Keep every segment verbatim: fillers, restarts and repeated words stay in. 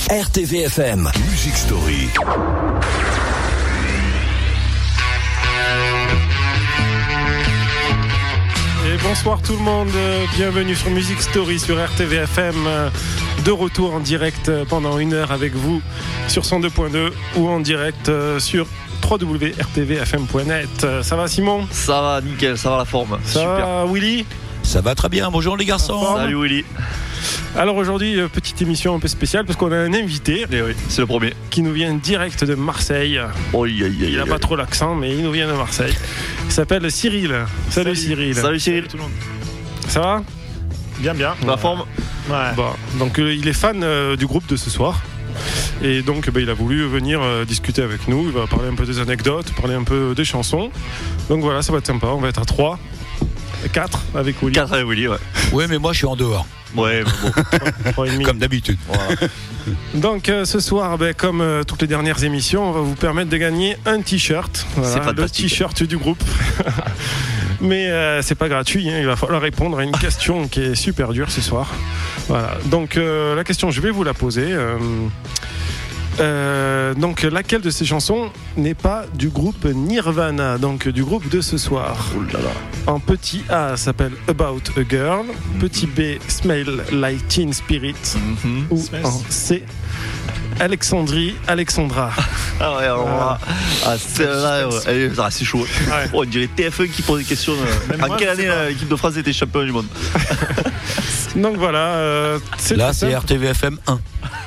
R T V F M Music Story. Et bonsoir tout le monde, bienvenue sur Music Story sur R T V F M, de retour en direct pendant une heure avec vous sur cent deux point deux ou en direct sur w w w point r t v f m point net. Ça va Simon ? Ça va nickel, ça va la forme. Ça Super. va Willy ? Ça va très bien, bonjour les garçons. Salut Willy. Alors aujourd'hui, petite émission un peu spéciale parce qu'on a un invité. Eh oui, c'est le premier. Qui nous vient direct de Marseille. Oh, y, y, y, il n'a pas trop l'accent, mais il nous vient de Marseille. Il s'appelle Cyril. Salut, Salut Cyril. Salut Cyril. Salut tout le monde. Ça va ? Bien, bien. La ouais. forme. Ouais. Bon, donc euh, il est fan euh, du groupe de ce soir. Et donc bah, il a voulu venir euh, discuter avec nous. Il va parler un peu des anecdotes, parler un peu des chansons. Donc voilà, ça va être sympa. On va être à trois. quatre avec Willy. quatre avec Willy, ouais. Oui, mais moi je suis en dehors. Ouais, mais bon. trois et demi. Comme d'habitude. Voilà. Donc euh, ce soir, bah, comme euh, toutes les dernières émissions, on va vous permettre de gagner un t-shirt. Voilà, c'est fantastique. Le t-shirt du groupe. Mais euh, c'est pas gratuit, hein. Il va falloir répondre à une question qui est super dure ce soir. Voilà. Donc euh, la question, je vais vous la poser. Euh, Euh, donc laquelle de ces chansons n'est pas du groupe Nirvana, donc du groupe de ce soir? Oh là là. En petit A s'appelle About a Girl, petit B Smell Like Teen Spirit, Mm-hmm. ou Smells. en C Alexandrie Alexandra. Ah ouais, alors là, ah, c'est, là, ouais, allez, ah, c'est chaud. Ouais. Oh, on dirait T F un qui pose des questions. Même En moi, quelle je sais année pas. l'équipe de France était champion du monde? Donc voilà, euh, c'est Là très c'est simple. R T V F M un.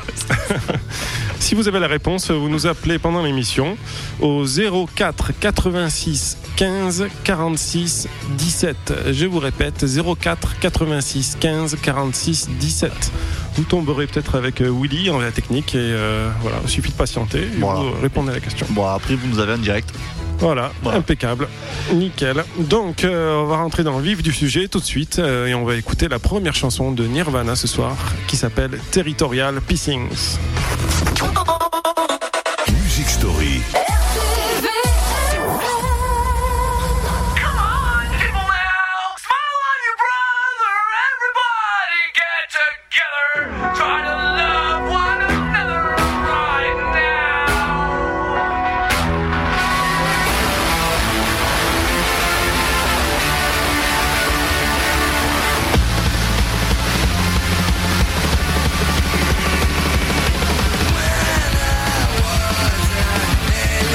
Si vous avez la réponse, vous nous appelez pendant l'émission au zéro quatre quatre-vingt-six quinze quarante-six dix-sept. Je vous répète, zéro quatre quatre-vingt-six quinze quarante-six dix-sept. Vous tomberez peut-être avec Willy en la technique et euh, voilà, il suffit de patienter et Voilà. vous répondez à la question. Bon, après, vous nous avez en direct. Voilà, Voilà. impeccable, nickel. Donc euh, on va rentrer dans le vif du sujet tout de suite euh, et on va écouter la première chanson de Nirvana ce soir qui s'appelle Territorial Pissings. Music Story. When I was a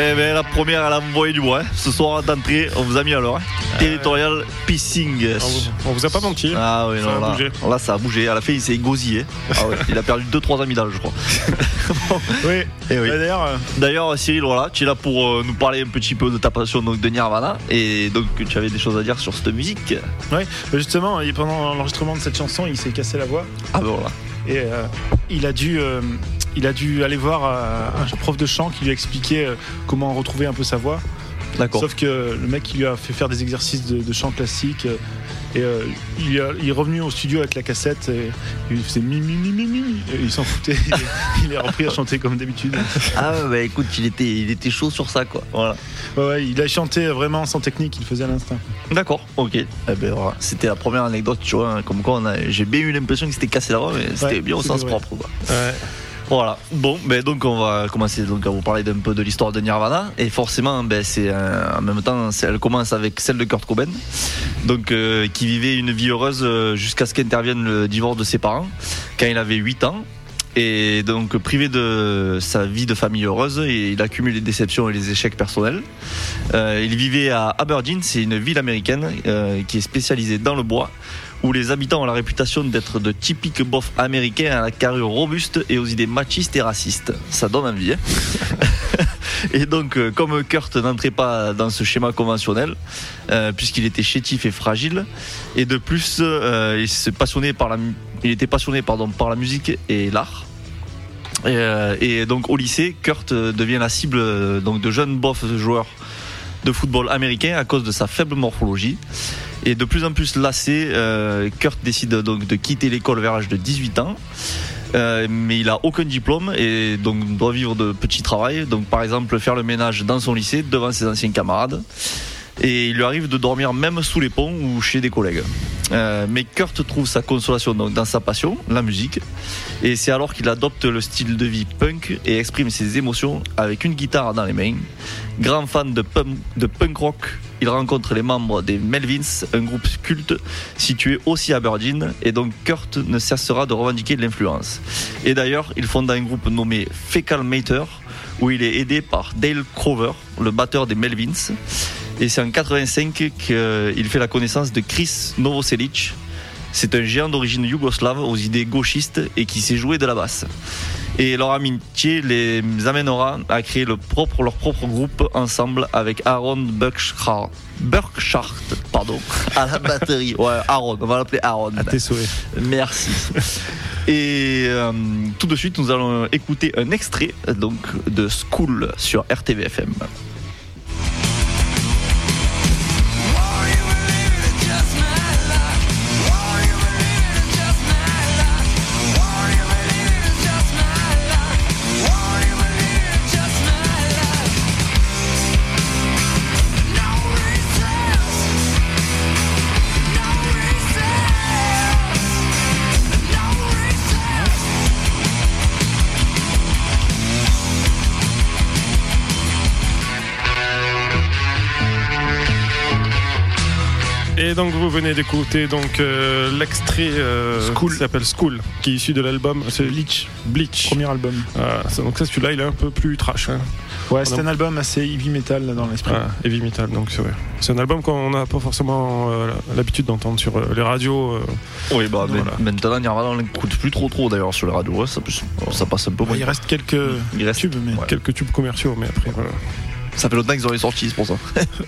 Eh ben, la première, elle a envoyé du bois. Hein. Ce soir d'entrée, on vous a mis à l'heure. Hein. Euh... Territorial Pissing. On vous, on vous a pas menti. Ah oui, ça non, a là, bougé. Là, ça a bougé. À la fin, il s'est gosillé. Ah ouais, il a perdu deux trois amygdales, je crois. Bon. Oui. Et oui. Bah, d'ailleurs, euh... d'ailleurs, Cyril, voilà, tu es là pour euh, nous parler un petit peu de ta passion donc, de Nirvana. Et donc, tu avais des choses à dire sur cette musique. Oui, justement, pendant l'enregistrement de cette chanson, il s'est cassé la voix. Ah ben voilà. Et euh, il, a dû, euh, il a dû aller voir euh, un prof de chant qui lui a expliqué euh, comment retrouver un peu sa voix. D'accord. Sauf que le mec il lui a fait faire des exercices de, de chant classique euh, et euh, il, a, il est revenu au studio avec la cassette et il faisait mi mi mi mi mi et il s'en foutait. il, est, il est repris à chanter comme d'habitude. Ah bah écoute, il était, il était chaud sur ça quoi. Voilà. Ouais, ouais, il a chanté vraiment sans technique, il le faisait à l'instinct. D'accord, ok. Eh ben, voilà. C'était la première anecdote, tu vois, hein, comme quoi on a, j'ai bien eu l'impression qu'il s'était cassé la voix, mais c'était ouais, bien au sens vrai. propre quoi. Ouais. Voilà. Bon, ben donc on va commencer donc à vous parler d'un peu de l'histoire de Nirvana et forcément, ben c'est euh, en même temps, c'est, elle commence avec celle de Kurt Cobain, donc euh, qui vivait une vie heureuse euh, jusqu'à ce qu'intervienne le divorce de ses parents quand il avait huit ans. Et donc privé de sa vie de famille heureuse, et il accumule les déceptions et les échecs personnels. Euh, il vivait à Aberdeen, c'est une ville américaine euh, qui est spécialisée dans le bois, où les habitants ont la réputation d'être de typiques bofs américains à la carrure robuste et aux idées machistes et racistes. Ça donne envie. Hein. Et donc, euh, comme Kurt n'entrait pas dans ce schéma conventionnel, euh, puisqu'il était chétif et fragile, et de plus, euh, il s'est passionné par la, il était passionné pardon, par la musique et l'art. Et, euh, et donc, au lycée, Kurt devient la cible euh, donc, de jeunes bofs joueurs de football américain à cause de sa faible morphologie. Et de plus en plus lassé, euh, Kurt décide donc de quitter l'école vers l'âge de dix-huit ans. Euh, mais il a aucun diplôme et donc doit vivre de petits travails. Donc par exemple faire le ménage dans son lycée devant ses anciens camarades. Et il lui arrive de dormir même sous les ponts ou chez des collègues. Euh, mais Kurt trouve sa consolation donc dans sa passion, la musique. Et c'est alors qu'il adopte le style de vie punk et exprime ses émotions avec une guitare dans les mains. Grand fan de punk, de punk rock, il rencontre les membres des Melvins, un groupe culte situé aussi à Aberdeen. Et donc Kurt ne cessera de revendiquer de l'influence. Et d'ailleurs, il fonde un groupe nommé Fecal Mater, où il est aidé par Dale Crover, le batteur des Melvins. Et c'est en quatre-vingt-cinq qu'il fait la connaissance de Chris Novoselic. C'est un géant d'origine yougoslave aux idées gauchistes et qui sait jouer de la basse. Et leur amitié les amènera à créer le propre, leur propre groupe ensemble avec Aaron Burkhart, Burkhart pardon, à la batterie. Ouais, Aaron, on va l'appeler Aaron. À tes souhaits. Merci. Et euh, tout de suite, nous allons écouter un extrait donc, de School sur R T V F M. Et donc vous venez d'écouter donc euh, l'extrait euh, School. Qui s'appelle School, qui est issu de l'album c'est Bleach. Bleach. Premier album. Ah, donc ça, celui-là, il est un peu plus trash. Hein. Ouais, c'est un album assez heavy metal dans l'esprit. Ah, heavy metal, donc c'est vrai. C'est un album qu'on n'a pas forcément euh, l'habitude d'entendre sur euh, les radios. Euh, oui, bah voilà. Maintenant, Nirvana, on l'écoute plus trop trop d'ailleurs sur les radios. Ouais, ça, ça passe un peu. Ouais, il reste quelques il reste, tubes, mais ouais. quelques tubes commerciaux, mais après voilà. Ça fait longtemps qu'ils ont sorti, c'est pour ça.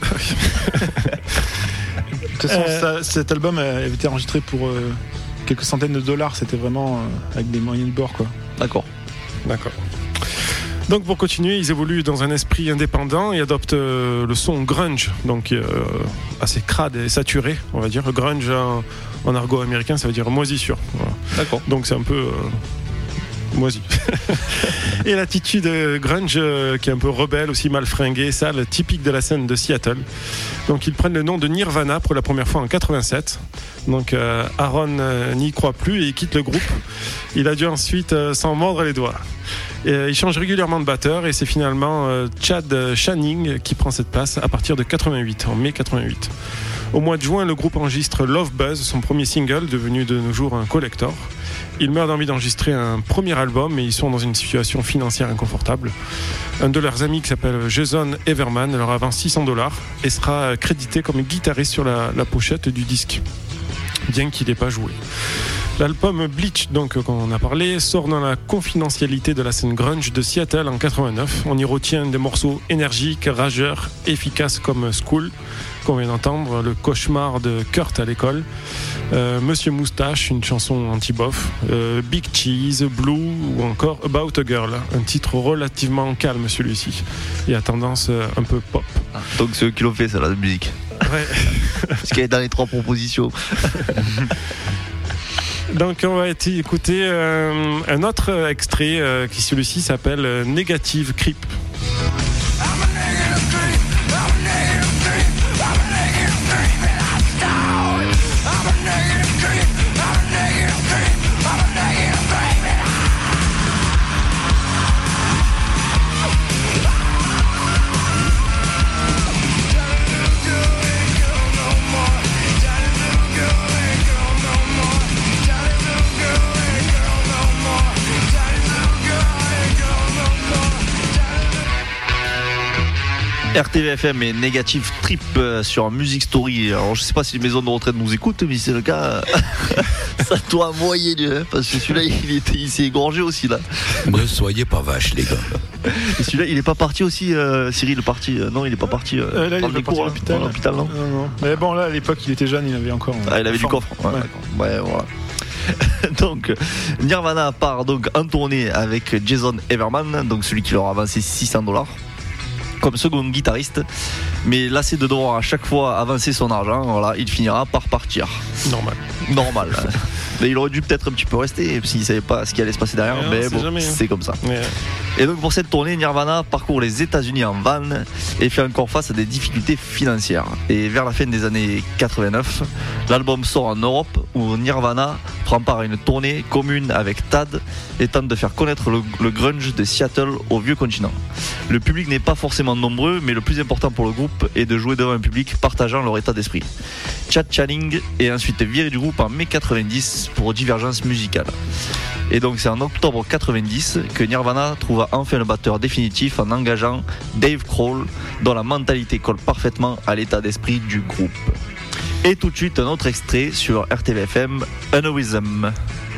De toute façon, euh... ça, cet album avait été enregistré pour euh, quelques centaines de dollars. C'était vraiment euh, avec des moyens de bord, quoi. D'accord. D'accord. Donc pour continuer, ils évoluent dans un esprit indépendant et adoptent euh, le son grunge, donc euh, assez crade et saturé, on va dire. Le grunge en, en argot américain, ça veut dire moisissure. Voilà. D'accord. Donc c'est un peu... Euh, moisi. Et l'attitude grunge euh, qui est un peu rebelle, aussi mal fringuée, sale, typique de la scène de Seattle. Donc ils prennent le nom de Nirvana pour la première fois en quatre-vingt-sept. Donc euh, Aaron euh, n'y croit plus et il quitte le groupe. Il a dû ensuite euh, s'en mordre les doigts. Et, euh, il change régulièrement de batteur et c'est finalement euh, Chad Channing qui prend cette place à partir de quatre-vingt-huit, en mai quatre-vingt-huit. Au mois de juin, le groupe enregistre Love Buzz, son premier single, devenu de nos jours un collector. Ils meurent d'envie d'enregistrer un premier album, mais ils sont dans une situation financière inconfortable. Un de leurs amis qui s'appelle Jason Everman leur avance six cents dollars et sera crédité comme guitariste sur la, la pochette du disque, bien qu'il n'ait pas joué. L'album Bleach, donc qu'on en a parlé, sort dans la confidentialité de la scène grunge de Seattle en quatre-vingt-neuf. On y retient des morceaux énergiques, rageurs, efficaces comme School, qu'on vient d'entendre, le cauchemar de Kurt à l'école, euh, Monsieur Moustache, une chanson anti-bof, euh, Big Cheese, Blue ou encore About a Girl, un titre relativement calme celui-ci, et à tendance euh, un peu pop. Ah, donc c'est eux qui l'ont fait, ça, la musique. Ouais. Parce qu'elle est dans les trois propositions. Donc on va écouter euh, un autre extrait euh, qui celui-ci s'appelle euh, Negative Creep. R T V F M et Negative Trip sur Music Story. Alors je sais pas si les maisons de retraite nous écoutent, mais si c'est le cas, ça doit envoyer Dieu, hein, parce que celui-là il, était, il s'est égorgé aussi là. Ne soyez pas vaches les gars. Et celui-là il est pas parti aussi, euh, Cyril est parti, euh, non il est pas parti. Euh, Euh, là, il est des pas parti cours, à l'hôpital. dans l'hôpital, non, Non, non. Mais bon, là, à l'époque, il était jeune, il avait encore. Ah, il avait du forme. coffre. Ouais, Ouais. d'accord. Ouais, voilà. Donc Nirvana part donc en tournée avec Jason Everman, donc celui qui leur a avancé six cents dollars comme second guitariste, mais lassé de devoir à chaque fois avancer son argent, voilà, il finira par partir. Normal. Normal. Mais il aurait dû peut-être un petit peu rester s'il savait pas ce qui allait se passer derrière, Ouais, on mais sait bon, jamais, hein. c'est comme ça. Ouais. Et donc pour cette tournée, Nirvana parcourt les États-Unis en van et fait encore face à des difficultés financières. Et vers la fin des années quatre-vingt-neuf, l'album sort en Europe où Nirvana prend part à une tournée commune avec Tad et tente de faire connaître le, le grunge de Seattle au vieux continent. Le public n'est pas forcément nombreux, mais le plus important pour le groupe est de jouer devant un public partageant leur état d'esprit. Chad Channing est ensuite viré du groupe en mai quatre-vingt-dix pour divergence musicale. Et donc c'est en octobre quatre-vingt-dix que Nirvana trouva enfin le batteur définitif en engageant Dave Grohl, dont la mentalité colle parfaitement à l'état d'esprit du groupe. Et tout de suite un autre extrait sur R T V F M, Aneurysm.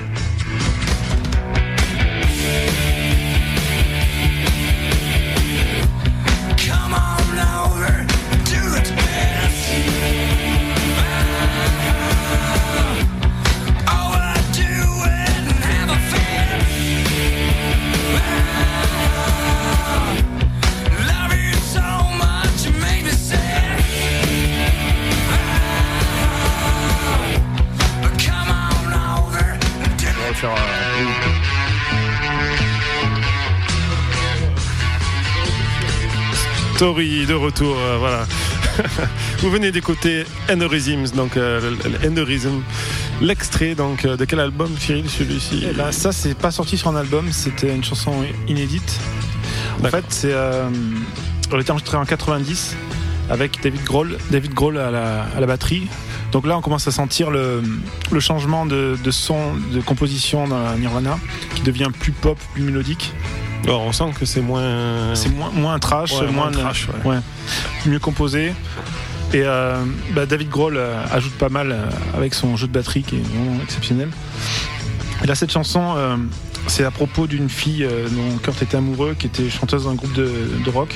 Story de retour, euh, voilà. Vous venez d'écouter Aneurysms, donc euh, Aneurysm, l'extrait donc euh, de quel album, Cyril, celui-ci? Et là, ça, c'est pas sorti sur un album, c'était une chanson inédite. En D'accord. fait, c'est, euh, elle a été enregistrée en quatre-vingt-dix avec David Grohl, David Grohl à la, à la batterie. Donc là, on commence à sentir le, le changement de, de son, de composition dans la Nirvana, qui devient plus pop, plus mélodique. Alors, on sent que c'est moins. C'est moins, moins trash, Ouais, moins moins, trash, ouais. ouais, mieux composé. Et euh, bah, David Grohl euh, ajoute pas mal euh, avec son jeu de batterie qui est vraiment exceptionnel. Et là, cette chanson, euh, c'est à propos d'une fille euh, dont Kurt était amoureux, qui était chanteuse d'un groupe de, de rock.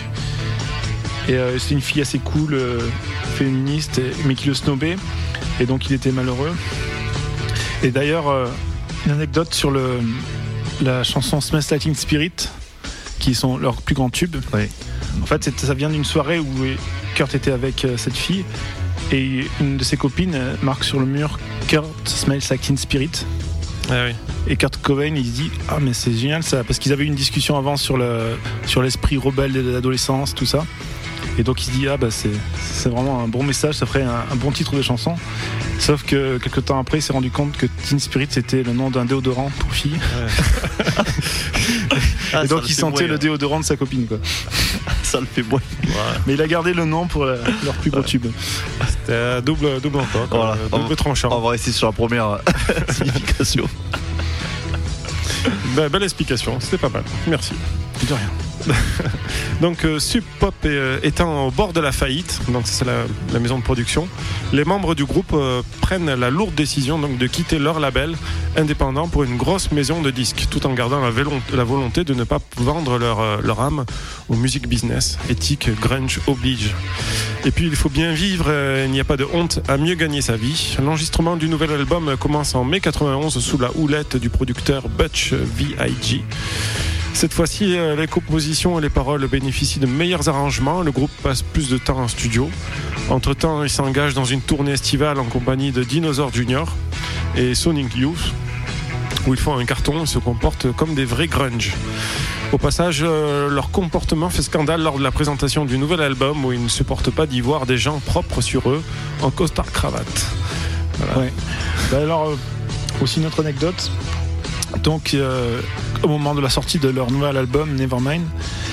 Et euh, c'est une fille assez cool, euh, féministe, et, mais qui le snobait. Et donc, il était malheureux. Et d'ailleurs, euh, une anecdote sur le, la chanson Smells Like Teen Spirit, qui sont leurs plus grands tubes. Oui. En fait, c'est, ça vient d'une soirée où Kurt était avec euh, cette fille et une de ses copines euh, marque sur le mur Kurt Smells Like Teen Spirit. Ah oui. Et Kurt Cobain, il se dit ah mais c'est génial ça, parce qu'ils avaient eu une discussion avant sur le sur l'esprit rebelle de l'adolescence, tout ça. Et donc il se dit ah bah c'est c'est vraiment un bon message, ça ferait un, un bon titre de chanson. Sauf que quelques temps après, il s'est rendu compte que Teen Spirit c'était le nom d'un déodorant pour filles. Ouais. Ah, Et donc ça il le fait sentait boire. le déodorant de sa copine quoi. Ça le fait boire. Mais il a gardé le nom pour la- leur plus gros tube. C'était euh, double, double encore, quoi. Voilà. Euh, double tranchant. On va rester sur la première signification. Bah, belle explication, c'était pas mal. Merci. De rien. Donc euh, Sub Pop est, euh, étant au bord de la faillite, donc c'est la, la maison de production, les membres du groupe euh, prennent la lourde décision donc, de quitter leur label indépendant pour une grosse maison de disques, tout en gardant la, vélon- la volonté de ne pas vendre leur, euh, leur âme au music business. Éthique grunge oblige. Et puis il faut bien vivre, euh, il n'y a pas de honte à mieux gagner sa vie. L'enregistrement du nouvel album commence en mai quatre-vingt-onze sous la houlette du producteur Butch V I G. Cette fois-ci, les compositions et les paroles bénéficient de meilleurs arrangements. Le groupe passe plus de temps en studio. Entre-temps, il s'engage dans une tournée estivale en compagnie de Dinosaur Junior et Sonic Youth, où ils font un carton et se comportent comme des vrais grunge. Au passage, euh, leur comportement fait scandale lors de la présentation du nouvel album, où ils ne supportent pas d'y voir des gens propres sur eux en costard-cravate. Voilà. Ouais. Bah alors, euh, aussi une autre anecdote. Donc, euh, au moment de la sortie de leur nouvel album, Nevermind,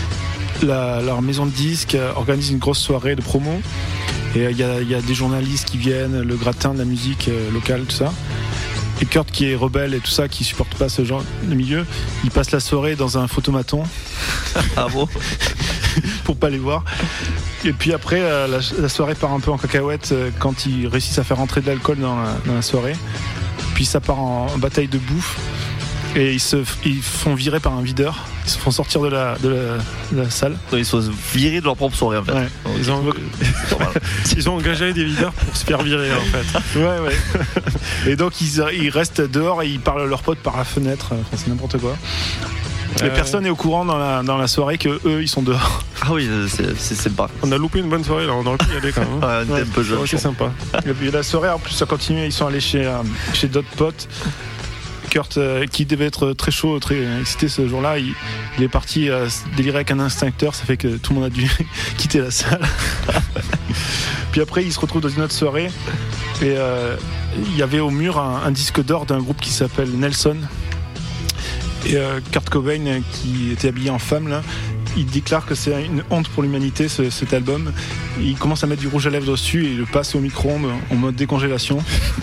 la, leur maison de disques organise une grosse soirée de promo. Et il euh, y, y a des journalistes qui viennent, le gratin de la musique euh, locale, tout ça. Et Kurt, qui est rebelle et tout ça, qui supporte pas ce genre de milieu, il passe la soirée dans un photomaton. Ah bon? Pour pas les voir. Et puis après, euh, la, la soirée part un peu en cacahuète euh, quand ils réussissent à faire rentrer de l'alcool dans la, dans la soirée. Puis ça part en, en bataille de bouffe. Et ils se ils font virer par un videur. Ils se font sortir de la, de la, de la salle. Donc, ils sont virés de leur propre soirée en fait. Ouais. Ils ont, ils ont engagé des videurs pour se faire virer en fait. Ouais, ouais. Et donc ils, ils restent dehors et ils parlent à leurs potes par la fenêtre. Enfin, c'est n'importe quoi. Mais Euh, personne n'est au courant dans la, dans la soirée que eux ils sont dehors. Ah oui, c'est, c'est sympa. On a loupé une bonne soirée là, on aurait pu y aller quand même. Ouais, on était Ouais. un peu jeune. Ouais, c'est sympa. Et puis la soirée en plus ça continue. Ils sont allés chez, euh, chez d'autres potes. Kurt, euh, qui devait être très chaud, très excité ce jour-là, il, il est parti euh, délirer avec un instincteur, ça fait que tout le monde a dû quitter la salle. Puis après, il se retrouve dans une autre soirée et euh, il y avait au mur un, un disque d'or d'un groupe qui s'appelle Nelson. Et euh, Kurt Cobain, qui était habillé en femme, là, il déclare que c'est une honte pour l'humanité ce, cet album. Il commence à mettre du rouge à lèvres dessus et il le passe au micro-ondes en mode décongélation.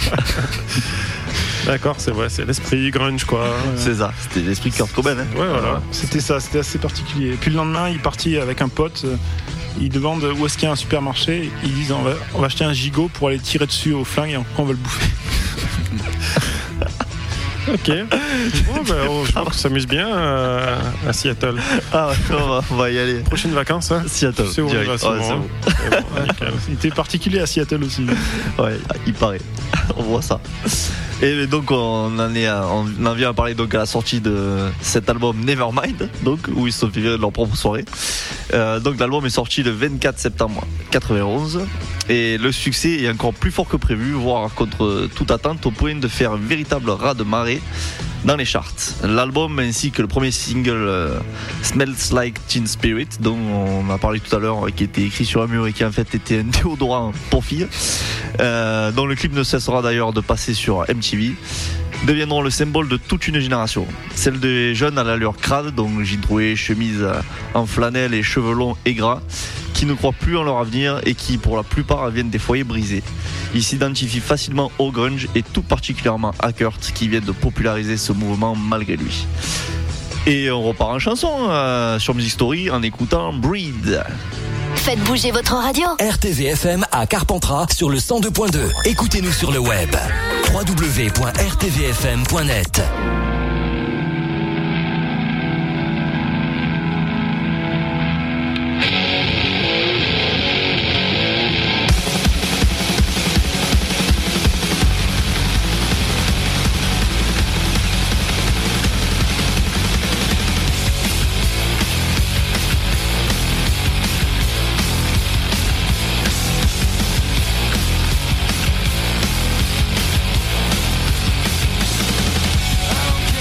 D'accord, c'est vrai, c'est l'esprit grunge quoi. C'est ça, c'était l'esprit Kurt Cobain. Hein. Ouais, voilà. C'était ça, c'était assez particulier. Et puis le lendemain, il est parti avec un pote. euh, Il demande où est-ce qu'il y a un supermarché. Ils disent on va, on va acheter un gigot pour aller tirer dessus au flingue et après on va le bouffer. Ok. Bon, ben, on, je vois qu'on s'amuse bien euh, à Seattle. Ah ouais, on va, on va y aller. Prochaine vacances, hein. Seattle. C'est où on y direct. va souvent, Ouais, c'est hein. bon. C'est bon, nickel. Il était particulier à Seattle aussi. Ouais, il paraît. On voit ça. Et donc on en est, à, on en vient à parler donc à la sortie de cet album Nevermind, donc où ils se sont fait virer de leur propre soirée. Euh, donc l'album est sorti le vingt-quatre septembre quatre-vingt-onze et le succès est encore plus fort que prévu, voire contre toute attente, au point de faire un véritable raz-de-marée dans les charts. L'album ainsi que le premier single euh, Smells Like Teen Spirit, dont on a parlé tout à l'heure, qui était écrit sur un mur et qui en fait était un déodorant pour filles, euh, dont le clip ne cessera d'ailleurs de passer sur M T V, deviendront le symbole de toute une génération. Celle des jeunes à l'allure crade, donc jeans troués, chemise en flanelle et cheveux longs et gras, qui ne croient plus en leur avenir et qui pour la plupart viennent des foyers brisés. Ils s'identifient facilement au grunge et tout particulièrement à Kurt, qui vient de populariser ce mouvement malgré lui. Et on repart en chanson euh, sur Music Story en écoutant Breed. Faites bouger votre radio. R T V F M à Carpentras sur le cent deux point deux. Écoutez-nous sur le web w w w point r t v f m point net. I don't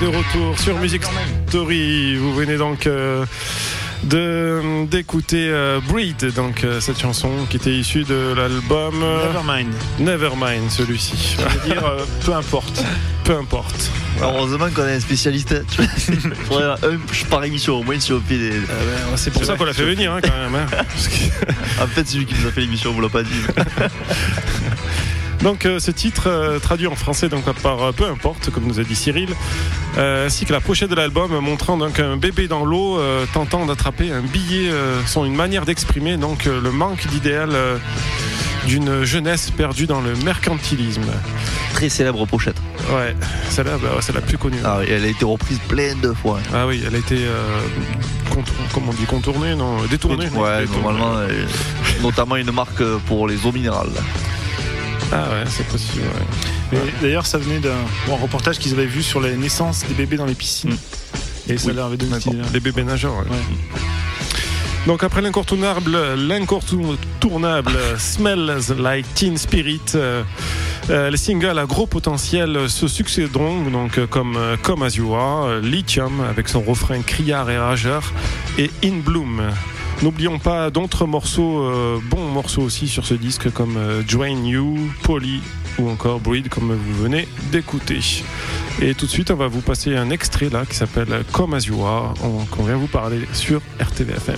de retour sur Music Story. Vous venez donc euh, de, d'écouter euh, Breed, donc euh, cette chanson qui était issue de l'album euh, Nevermind. Nevermind, celui-ci. Ça veut dire euh, peu importe. Peu importe. Alors, heureusement qu'on est un spécialiste. Tu vois, un par émission, au moins si on fait des. Euh, ben, c'est pour c'est ça qu'on l'a fait venir, hein, quand même. Hein, parce que... En fait, c'est lui qui nous a fait l'émission, on vous l'a pas dit. Donc euh, ce titre euh, traduit en français donc par euh, peu importe, comme nous a dit Cyril, euh, ainsi que la pochette de l'album montrant donc un bébé dans l'eau euh, tentant d'attraper un billet euh, sont une manière d'exprimer donc euh, le manque d'idéal euh, d'une jeunesse perdue dans le mercantilisme. Très célèbre pochette. Ouais, celle-là, bah, c'est la plus connue. Ah oui, elle a été reprise plein de fois. Ah oui, elle a été euh, contour, comment on dit, contournée, non, détournée. Ouais, détournée. normalement, euh, notamment une marque pour les eaux minérales. Ah ouais, c'est possible. Ouais. Et d'ailleurs, ça venait d'un bon, reportage qu'ils avaient vu sur la naissance des bébés dans les piscines. Mm. Et ça Oui, leur avait donné cette idée-là. les bébés nageurs. Ouais. Ouais. Donc après l'incontournable, l'incontournable Smells Like Teen Spirit, euh, euh, les singles à gros potentiel se succéderont donc euh, comme euh, Come As You Are, euh, Lithium avec son refrain criard et rageur et In Bloom. N'oublions pas d'autres morceaux, euh, bons morceaux aussi sur ce disque comme euh, Drain You, Polly ou encore Breed comme vous venez d'écouter. Et tout de suite on va vous passer un extrait là qui s'appelle Come As You Are, on, qu'on vient vous parler sur R T V F M.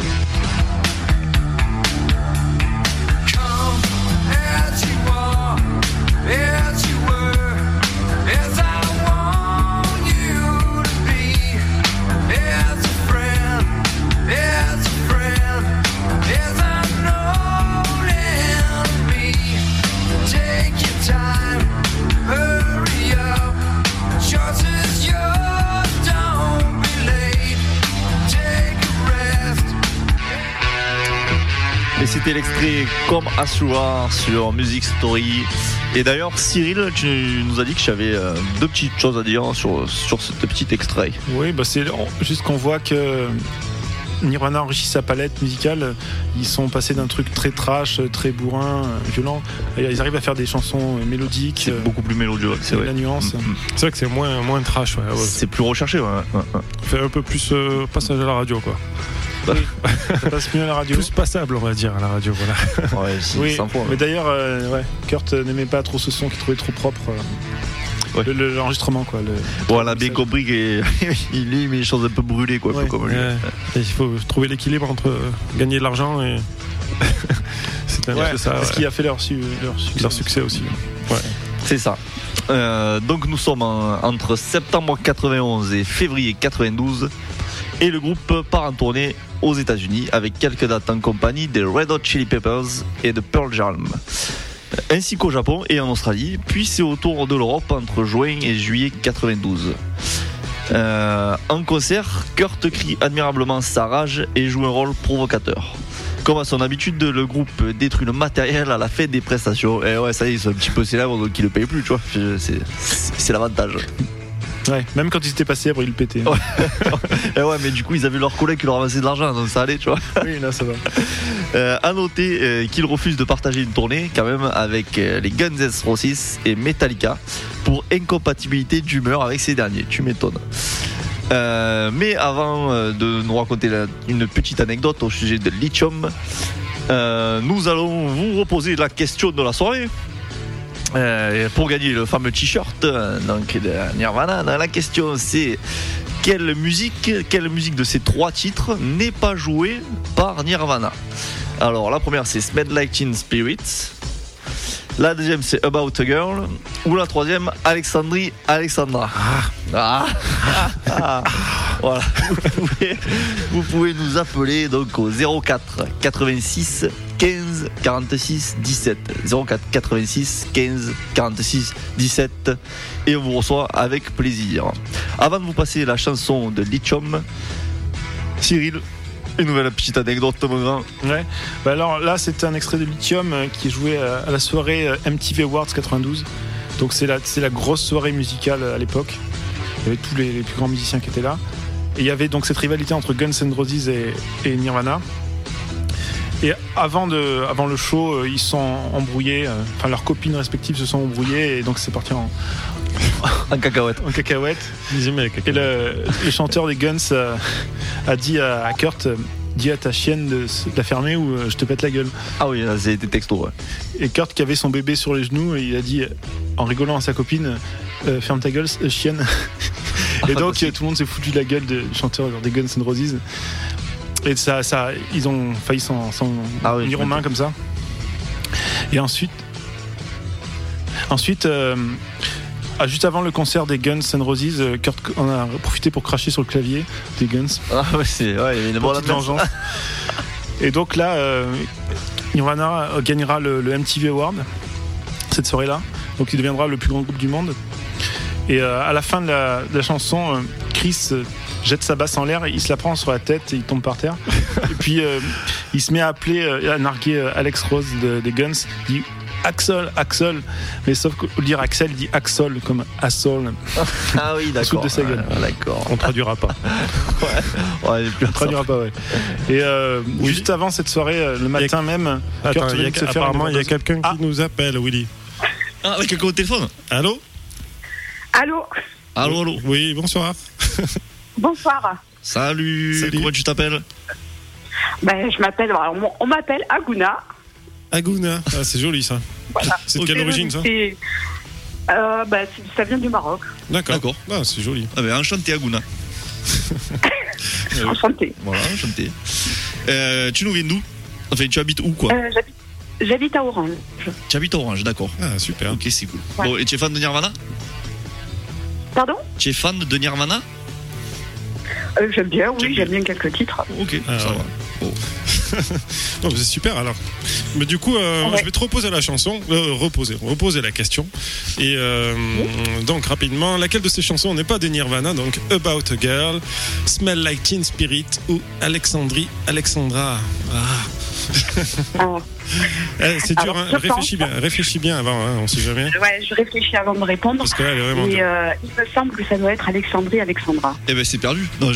Et c'était l'extrait Comme As You Are sur Music Story. Et d'ailleurs, Cyril, tu nous as dit que j'avais euh, deux petites choses à dire sur, sur ce petit extrait. Oui, bah c'est juste qu'on voit que Nirvana enrichit sa palette musicale. Ils sont passés d'un truc très trash, très bourrin, violent. Et ils arrivent à faire des chansons mélodiques. C'est beaucoup plus mélodieux, c'est vrai. La nuance. Mm-hmm. C'est vrai que c'est moins, moins trash. Ouais, ouais. C'est plus recherché, ouais. ouais, ouais. Fait un peu plus euh, passage à la radio, quoi. Oui, ça passe mieux à la radio. Plus passable, on va dire, à la radio, voilà. Ouais, c'est Oui, cent fois, ouais. mais d'ailleurs, euh, ouais, Kurt n'aimait pas trop ce son qu'il trouvait trop propre. Euh, Ouais. le, le, l'enregistrement, quoi. Le, Bon, on a bien compris qu'il lui met les choses un peu brûlées, quoi. Ouais. Un peu comme lui. Ouais. Et il faut trouver l'équilibre entre euh, gagner de l'argent et. c'est un ouais, peu ça. c'est ce Ouais. qui a fait leur, su, leur succès. Leur succès aussi. Ouais. C'est ça. Euh, donc nous sommes en- entre septembre quatre-vingt-onze et février quatre-vingt-douze. Et le groupe part en tournée aux États-Unis avec quelques dates en compagnie des Red Hot Chili Peppers et de Pearl Jam, ainsi qu'au Japon et en Australie. Puis c'est au tour de l'Europe entre juin et juillet quatre-vingt-douze. Euh, en concert, Kurt crie admirablement sa rage et joue un rôle provocateur. Comme à son habitude, le groupe détruit le matériel à la fin des prestations. Et ouais, ça y est, ils sont un petit peu célèbres, donc ils le payent plus, tu vois. C'est, c'est, c'est l'avantage. Ouais, même quand ils étaient pas célèbres, ils le pétaient. Ouais. Et ouais, mais du coup, ils avaient leurs collègues qui leur amassaient de l'argent, donc ça allait, tu vois. Oui, là, ça va. Euh, à noter euh, qu'ils refusent de partager une tournée, quand même, avec euh, les Guns N' Roses et Metallica, pour incompatibilité d'humeur avec ces derniers. Tu m'étonnes. Euh, mais avant euh, de nous raconter la- une petite anecdote au sujet de Lithium, euh, nous allons vous reposer la question de la soirée. Euh, pour gagner le fameux t-shirt euh, donc, de Nirvana, la question c'est quelle musique, quelle musique de ces trois titres n'est pas jouée par Nirvana? Alors la première c'est Smells Like Teen Spirit, la deuxième c'est About a Girl, ou la troisième Alexandrie Alexandra. Ah. Ah. Voilà, vous pouvez, vous pouvez nous appeler donc au zéro quatre quatre-vingt-six quinze quarante-six dix-sept zéro quatre quatre-vingt-six quinze quarante-six dix-sept et on vous reçoit avec plaisir. Avant de vous passer la chanson de Lithium, Cyril, une nouvelle petite anecdote, mon grand. Ouais. Bah alors là, c'était un extrait de Lithium euh, qui est joué à, à la soirée euh, M T V Awards quatre-vingt-douze. Donc c'est la, c'est la grosse soirée musicale euh, à l'époque. Il y avait tous les, les plus grands musiciens qui étaient là. Et il y avait donc cette rivalité entre Guns N' Roses et, et Nirvana. Et avant, de, avant le show, euh, ils sont embrouillés. euh, Enfin, leurs copines respectives se sont embrouillées. Et donc c'est parti en, En cacahuète. en cacahuète. Dis-moi, Et le, le chanteur des Guns a, a dit à, à Kurt, euh, dis à ta chienne de, s- de la fermer ou euh, je te pète la gueule. Ah oui, là, c'était texto, ouais. Et Kurt, qui avait son bébé sur les genoux, il a dit, en rigolant à sa copine, euh, ferme ta gueule, euh, chienne. Et donc Ah, bah, tout le monde s'est foutu de la gueule du chanteur des Guns N' Roses. Et ça, ça, ils ont failli s'en, s'en Ah oui, venir je aux mains m'étonne. comme ça. Et ensuite, ensuite, euh, ah, juste avant le concert des Guns N' Roses, euh, Kurt en a profité pour cracher sur le clavier des Guns. Ah ouais, c'est ouais, il y a une bonne Petite vengeance. Et donc là, euh, Nirvana gagnera le, le M T V Award cette soirée-là. Donc il deviendra le plus grand groupe du monde. Et euh, à la fin de la, de la chanson, euh, Chris euh, jette sa basse en l'air, il se la prend sur la tête et il tombe par terre. Et puis euh, il se met à appeler, euh, à narguer euh, Alex Rose de- des Guns. Il dit Axel, Axel. Mais sauf qu'au lieu de dire Axel, il dit Axol comme Assol. Ah oui, d'accord. de sa gueule. Ouais, d'accord. on traduira pas. Ouais, il est plus On traduira pas, ouais. Et euh, juste avant cette soirée, euh, le matin même, Attends, Kurt il y a- venait de se faire apparemment, une il y a overdose. quelqu'un Ah. qui nous appelle, Willy. Ah, avec quelqu'un au téléphone. Allô? Allô, Allô, allô. Oui, bonsoir. bonsoir. Salut. Salut. Comment tu t'appelles? Ben, je m'appelle, alors, on- on m'appelle Aguna. Aguna. Ah, c'est joli ça. Voilà. C'est de quelle C'est- origine ça? c'est- euh, ben, c'est- ça vient du Maroc. D'accord. D'accord. Ah, c'est joli. Ah ben, enchanté, Aguna. Euh, Enchantée. Voilà, enchanté. Euh, tu nous viens d'où? Enfin, tu habites où, quoi? Euh, j'habite, j'habite à Orange. Tu habites à Orange, d'accord. Ah, super. Ok, c'est cool. Ouais. Bon, et tu es fan de Nirvana? Pardon Tu es fan de Nirvana? euh, J'aime bien, oui, J'aime j'aime bien quelques titres. Ok, Ah, ça ouais. va. Bon. Non, mais c'est super alors. Mais du coup, euh, Ouais. je vais te reposer la chanson, euh, reposer, reposer la question. Et euh, donc rapidement, laquelle de ces chansons n'est pas des Nirvana? Donc About a Girl, Smell Like Teen Spirit ou Alexandrie, Alexandra. Ah. Ah, Eh, c'est dur, Alors, hein. je réfléchis pense- bien, réfléchis bien avant, hein, on sait jamais. ouais, je réfléchis avant de répondre. Parce que là, elle est vraiment Et dure. euh, il me semble que ça doit être Alexandrie Alexandra. Eh ben, c'est perdu. Non, je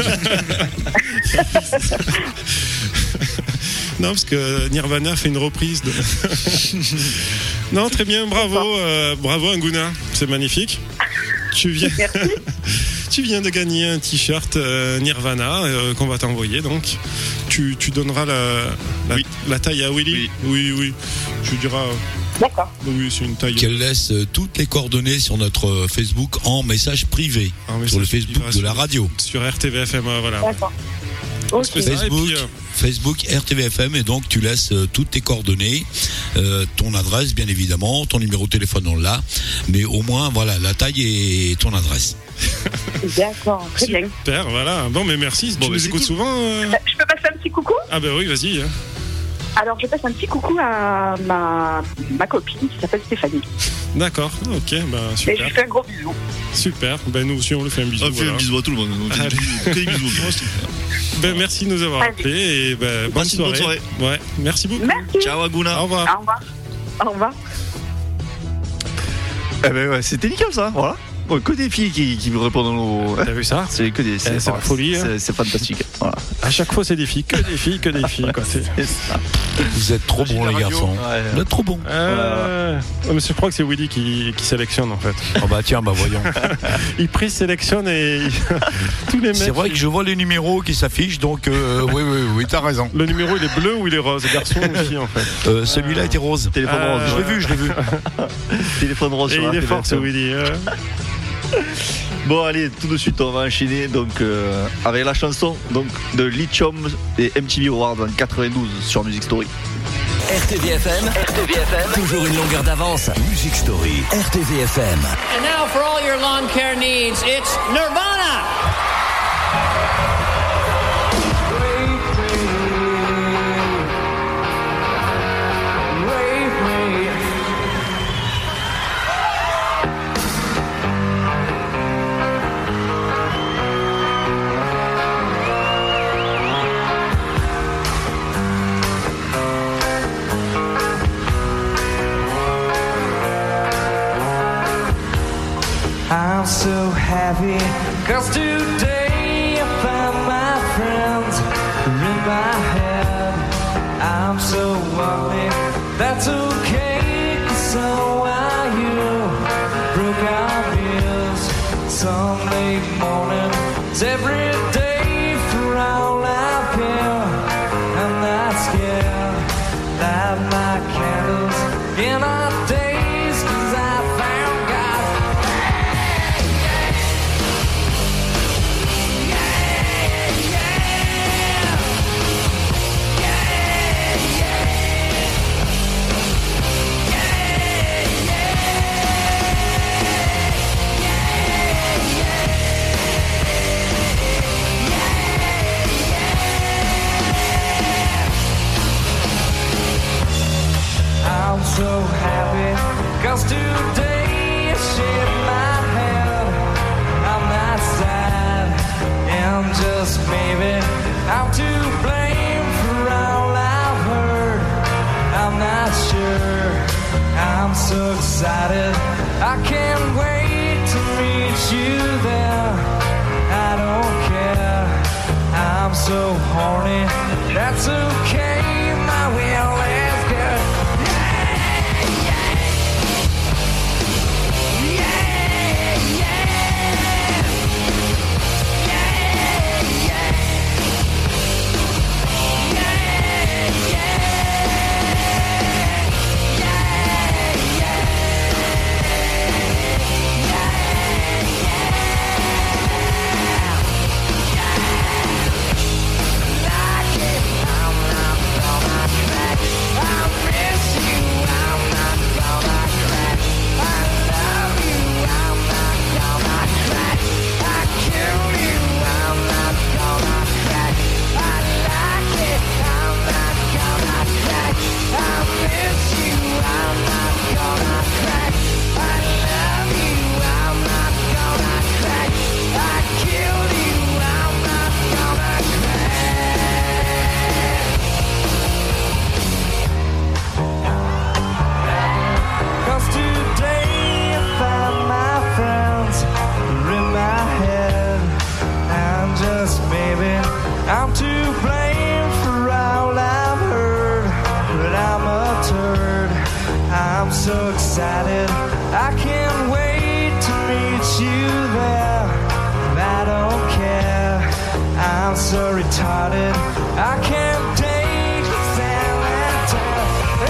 Non, parce que Nirvana fait une reprise de. Non, très bien, bravo, euh, bravo Anguna, c'est magnifique. Tu viens, Merci. tu viens de gagner un t-shirt euh, Nirvana euh, qu'on va t'envoyer, donc tu, tu donneras la, la, Oui. la taille à Willy. Oui, oui, tu diras, euh, D'accord. oui, c'est une taille. Qu'elle laisse euh, toutes les coordonnées sur notre euh, Facebook en message privé, Ah, mais sur ça, le tu Facebook diras de la sur- radio. Sur R T V F M, euh, voilà. D'accord. On se Ok. fait ça, et Facebook, puis, euh, Facebook R T V F M, et donc tu laisses euh, toutes tes coordonnées, euh, ton adresse bien évidemment, ton numéro de téléphone on l'a, mais au moins voilà la taille et ton adresse. D'accord, très bien. super, voilà. Bon, mais merci. Bon, tu mais nous c'est écoutes cool. souvent euh Euh, Je peux passer un petit coucou? Ah, ben oui, vas-y. hein. Alors, je passe un petit coucou à ma, ma copine qui s'appelle Stéphanie. D'accord, ok, ben Et je super. lui fais un gros bisou. Super, ben nous aussi on lui fait un bisou. On fait voilà. un bisou à tout le monde. On fait Allez. des bisous, que des bisous. Moi, c'est- Ben, merci de nous avoir Allez. appelés et ben, bonne, Passe une bonne soirée. Ouais, merci beaucoup. Merci. Ciao, Aguna. Au revoir. Au revoir. Au revoir. Eh ben ouais, c'était nickel ça, voilà. Bon, que des filles qui, qui me répondent au. T'as vu ça? C'est que des. c'est la folie, hein. C'est, c'est fantastique. Voilà. À chaque fois c'est des filles, que des filles, que des filles. Quoi. C'est... C'est ça. Vous êtes trop bons les garçons. Ouais. Vous êtes trop bons. Euh... ouais, mais je crois que c'est Willy qui, qui sélectionne en fait. Oh bah tiens, bah voyons. Il présélectionne et il- tous les mecs. C'est vrai que je vois les numéros qui s'affichent, donc euh, oui, oui, oui, t'as raison. Le numéro il est bleu ou il est rose? Garçon ou fille en fait? Euh, celui-là était rose. Téléphone Ah, rose. Je l'ai vu, je l'ai vu. Téléphone rose Et sur il la est T V fort ce F M. Willy. euh. Bon allez, tout de suite on va enchaîner donc euh, avec la chanson donc de Lithium et M T V Awards en quatre-vingt-douze sur Music Story. R T V F M, R T V F M, toujours une longueur d'avance. Music Story. R T V F M. And now for all your lawn care needs, it's Nirvana. I'm so happy, cause today I found my friends in my head. I'm so lonely, that's okay, cause so are you. Broke our Sunday mornings every day for all I care. I'm not scared. Light my candles in our days, 'cause I found God. I'm so happy, 'cause today you shaved my head. I'm not sad, and just maybe I'm to blame for all I've heard. I'm not sure, I'm so excited, I can't wait to meet you there. I don't care, I'm so horny, that's okay, my will is good. I'm to blame for all I've heard, but I'm a turd. I'm so excited, I can't wait to meet you there. I don't care, I'm so retarded, I can't date San Antonio.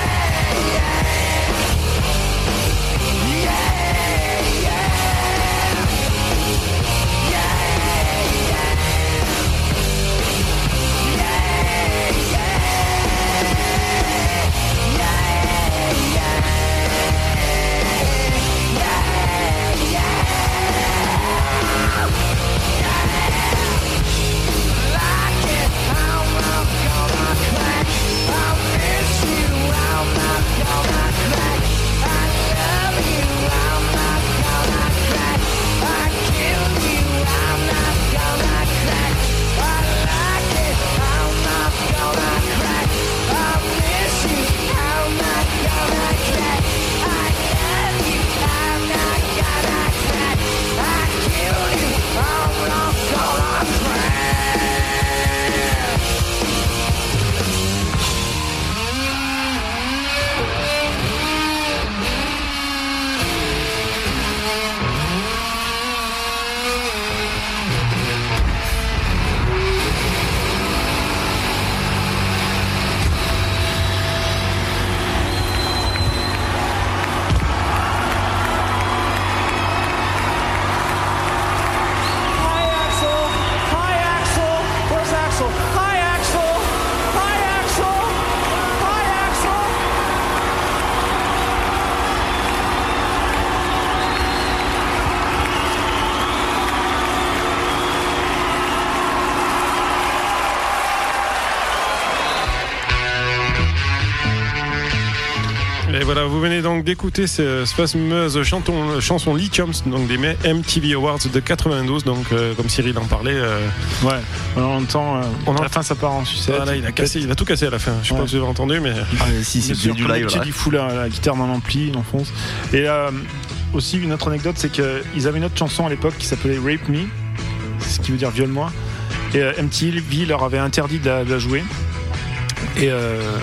Et voilà, vous venez donc d'écouter cette fameuse chanson, chanson Lithium, donc des M T V Awards de quatre-vingt-douze, donc euh, comme Cyril en parlait. Euh, ouais, on entend. Euh, on à en... la fin, ça part en sucette. Voilà, il a cassé, il a tout cassé à la fin. Je sais ouais. pas si vous avez entendu, mais. Ah, mais si, c'est du live. Il fout la, la guitare dans l'ampli, il enfonce. Et euh, aussi, une autre anecdote, c'est qu'ils avaient une autre chanson à l'époque qui s'appelait Rape Me, ce qui veut dire viole-moi. Et euh, M T V leur avait interdit de la, de la jouer. Et. Euh,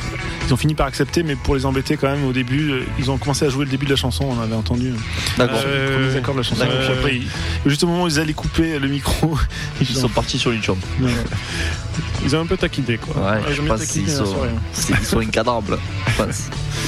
ils ont fini par accepter, mais pour les embêter quand même au début, euh, ils ont commencé à jouer le début de la chanson, on avait entendu. D'accord. Euh, les premiers accords de la chanson. D'accord. Et puis après, ils- juste au moment où ils allaient couper le micro, Ils sont partis sur YouTube. Ouais. Ils ont un peu taquiné, quoi. Ouais, ils je ont bien pense taquiné qu'ils la sont, soirée. c'est- ils sont incadrables. Je pense.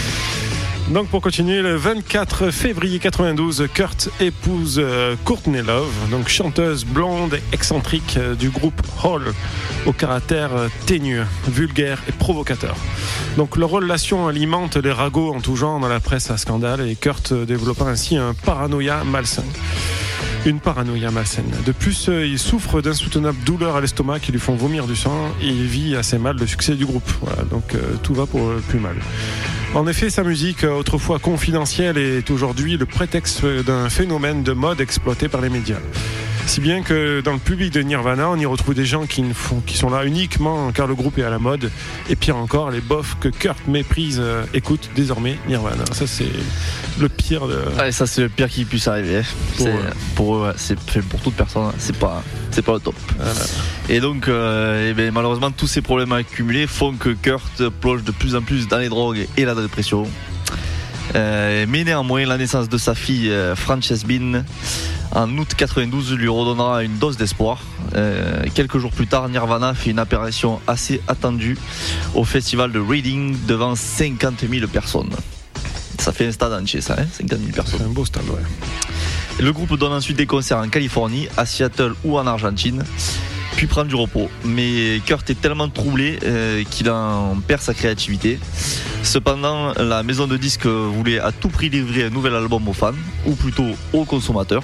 Donc pour continuer, le vingt-quatre février quatre-vingt-douze, Kurt épouse euh, Courtney Love, donc chanteuse blonde et excentrique euh, du groupe Hall, au caractère euh, ténu, vulgaire et provocateur. Donc leur relation alimente les ragots en tout genre dans la presse à scandale, et Kurt euh, développant ainsi un paranoïa malsain. Une paranoïa malsaine. De plus, euh, il souffre d'insoutenables douleurs à l'estomac qui lui font vomir du sang, et il vit assez mal le succès du groupe. Voilà, donc euh, tout va pour le plus mal. En effet, sa musique, autrefois confidentielle, est aujourd'hui le prétexte d'un phénomène de mode exploité par les médias. Si bien que dans le public de Nirvana, on y retrouve des gens qui, ne font, qui sont là uniquement car le groupe est à la mode. Et pire encore, les bofs que Kurt méprise euh, écoutent désormais Nirvana. Ça, c'est le pire de... Ouais, ça c'est le pire qui puisse arriver. Pour C'est- eux. pour eux, ouais, c'est fait pour toute personne. C'est pas, c'est pas le top. Voilà. Et donc, euh, eh ben, malheureusement, tous ces problèmes accumulés font que Kurt plonge de plus en plus dans les drogues et la dépression. Euh, mais néanmoins, la naissance de sa fille euh, Frances Bean en août quatre-vingt-douze lui redonnera une dose d'espoir. Euh, quelques jours plus tard, Nirvana fait une apparition assez attendue au festival de Reading devant cinquante mille personnes. Ça fait un stade entier, ça, hein, cinquante mille personnes. C'est un beau stade, ouais. Le groupe donne ensuite des concerts en Californie, à Seattle ou en Argentine, puis prend du repos. Mais Kurt est tellement troublé euh, qu'il en perd sa créativité. Cependant, la maison de disques voulait à tout prix livrer un nouvel album aux fans, ou plutôt aux consommateurs.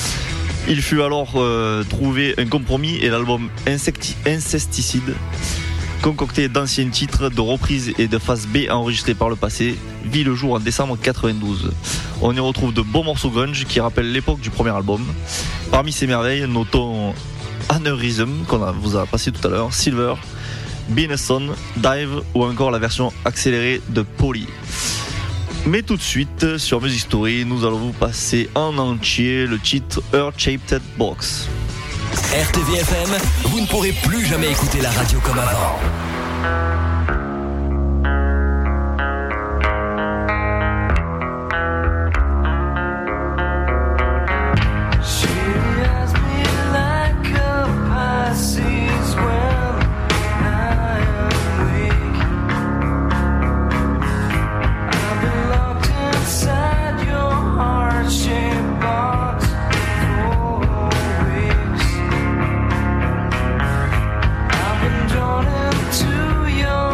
Il fut alors euh, trouvé un compromis et l'album Insecti- Incesticide, concocté d'anciens titres, de reprises et de faces B enregistrés par le passé, vit le jour en décembre quatre-vingt-douze. On y retrouve de beaux morceaux grunge qui rappellent l'époque du premier album. Parmi ces merveilles, notons Aneurysm, qu'on a- vous a passé tout à l'heure, Silver, Been a Son, Dive ou encore la version accélérée de Polly. Mais tout de suite, sur Music Story, nous allons vous passer en entier le titre Earth-Shaped Box. R T V F M, vous ne pourrez plus jamais écouter la radio comme avant. She has me like a Pisces when I am weak. I've been locked inside your heart-shaped box for weeks. I've been drawn into your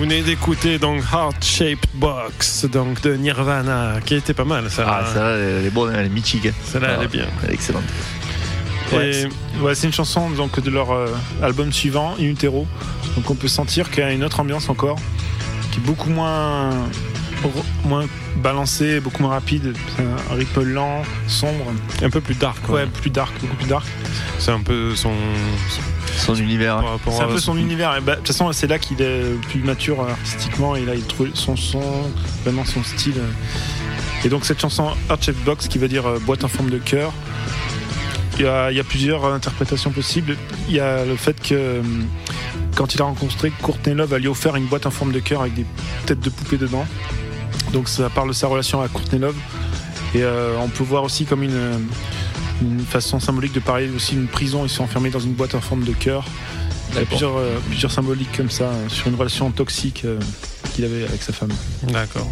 venez d'écouter donc Heart Shaped Box donc de Nirvana, qui était pas mal ça. Ah, celle-là, elle est bonne, elle est mythique. Celle-là, ah, elle est bien. Elle est excellente. Ouais, c'est, ouais, c'est une chanson donc, de leur euh, album suivant, In Utero. Donc on peut sentir qu'il y a une autre ambiance encore, qui est beaucoup moins, moins balancée, beaucoup moins rapide. C'est un rythme lent, sombre. Un peu plus dark. Ouais, Ouais, plus dark, beaucoup plus dark. c'est un peu son. Son univers. par rapport C'est un à peu son univers. Et bah, de toute façon, c'est là qu'il est le plus mature artistiquement. Et là, il trouve son son, vraiment son style. Et donc, cette chanson Heart Shaped Box, qui veut dire euh, boîte en forme de cœur, il y, a, il y a plusieurs interprétations possibles. Il y a le fait que euh, quand il a rencontré Courtney Love, elle lui a offert une boîte en forme de cœur avec des têtes de poupées dedans. Donc, ça parle de sa relation à Courtney Love. Et euh, on peut voir aussi comme une. une façon symbolique de parler aussi d'une prison. Ils sont enfermés dans une boîte en forme de cœur. Il y a plusieurs, euh, plusieurs symboliques comme ça euh, sur une relation toxique euh, qu'il avait avec sa femme. D'accord.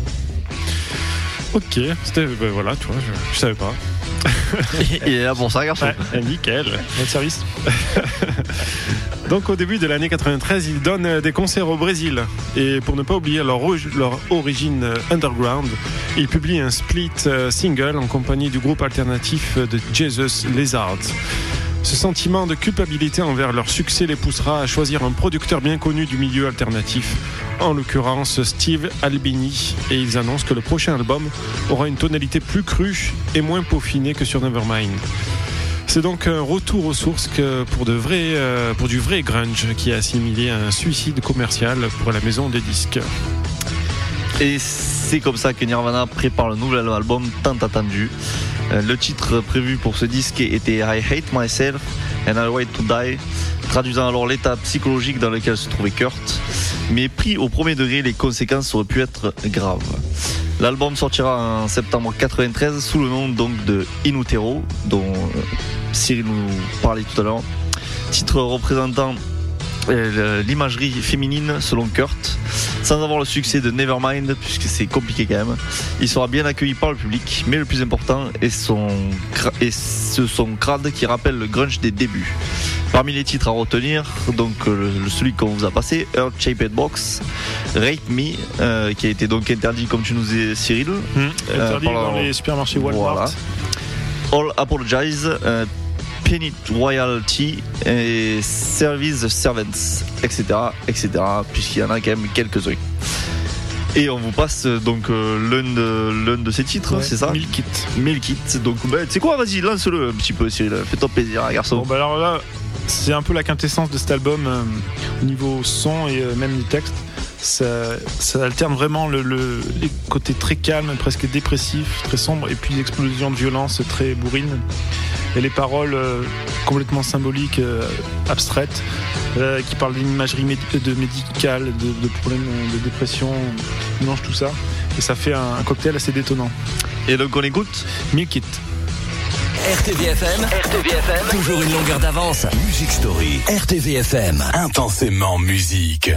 Ok, c'était ben voilà, tu vois, je, je savais pas. Il est là pour ça, garçon. Ouais, nickel. Votre service. Donc au début de l'année quatre-vingt-treize, ils donnent des concerts au Brésil. Et pour ne pas oublier leur, leur origine underground, ils publient un split single en compagnie du groupe alternatif de Jesus Lizard. Ce sentiment de culpabilité envers leur succès les poussera à choisir un producteur bien connu du milieu alternatif, en l'occurrence Steve Albini, et ils annoncent que le prochain album aura une tonalité plus crue et moins peaufinée que sur Nevermind. C'est donc un retour aux sources que pour, de vrais, euh, pour du vrai grunge qui a assimilé un suicide commercial pour la maison des disques. Et c'est comme ça que Nirvana prépare le nouvel album tant attendu. Le titre prévu pour ce disque était I Hate Myself and I Wait to Die, traduisant alors l'état psychologique dans lequel se trouvait Kurt. Mais pris au premier degré, les conséquences auraient pu être graves. L'album sortira en septembre quatre-vingt-treize sous le nom donc de In Utero, dont Cyril nous parlait tout à l'heure. Titre représentant l'imagerie féminine selon Kurt, sans avoir le succès de Nevermind, puisque c'est compliqué quand même. Il sera bien accueilli par le public, mais le plus important est son, est ce son crade qui rappelle le grunge des débuts. Parmi les titres à retenir, donc le, celui qu'on vous a passé, Heart Shaped Box, Rape Me, euh, qui a été donc interdit comme tu nous dis Cyril, mmh, interdit euh, dans la... les supermarchés Walmart. Voilà. All Apologize, euh, Penny Royalty et Service Servants, et cetera, et cetera, puisqu'il y en a quand même quelques-uns. Et on vous passe donc euh, l'un, de, l'un de ces titres, ouais, c'est ça ? Milk It. Milk It. Donc, bah, tu sais quoi, vas-y, lance-le un petit peu, Cyril. Fais-toi plaisir, garçon. Bon, bah alors là, c'est un peu la quintessence de cet album euh, au niveau son et euh, même des textes. Ça, ça alterne vraiment le, le, les côtés très calmes, presque dépressifs, très sombres, et puis l'explosion de violence très bourrine. Et les paroles euh, complètement symboliques, euh, abstraites, euh, qui parlent d'une imagerie méd- de médicale, de, de problèmes de dépression, mélange tout ça. Et ça fait un, un cocktail assez détonnant. Et donc on écoute Milk It. R T V F M, R T V F M, toujours une longueur d'avance. Music Story, R T V F M, intensément musique.